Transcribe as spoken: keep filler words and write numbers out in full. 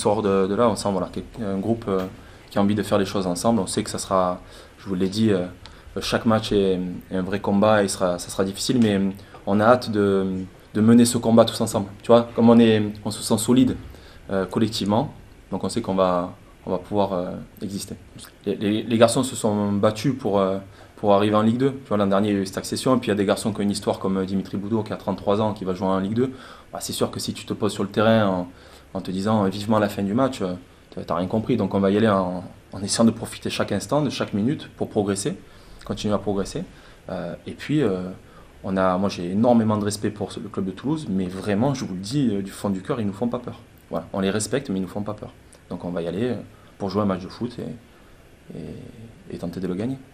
sort de, de là. On sent voilà, un groupe euh, qui a envie de faire les choses ensemble. On sait que ça sera, je vous l'ai dit, euh, chaque match est, est un vrai combat et sera, ça sera difficile, mais on a hâte de, de mener ce combat tous ensemble. Tu vois, comme on, est, on se sent solide euh, collectivement, donc on sait qu'on va, on va pouvoir euh, exister. Les, les, les garçons se sont battus pour, euh, pour arriver en Ligue deux. Tu vois, l'an dernier, il y a eu cette accession, et puis il y a des garçons qui ont une histoire comme Dimitri Boudot qui a trente-trois ans, qui va jouer en Ligue deux. Bah, c'est sûr que si tu te poses sur le terrain en, en te disant vivement la fin du match, euh, tu n'as rien compris. Donc on va y aller en, en essayant de profiter chaque instant, de chaque minute pour progresser, continuer à progresser. Euh, et puis, euh, on a, moi j'ai énormément de respect pour le club de Toulouse, mais vraiment, je vous le dis euh, du fond du cœur, ils ne nous font pas peur. Voilà, on les respecte, mais ils ne nous font pas peur. Donc on va y aller euh, pour jouer un match de foot et, et, et tenter de le gagner.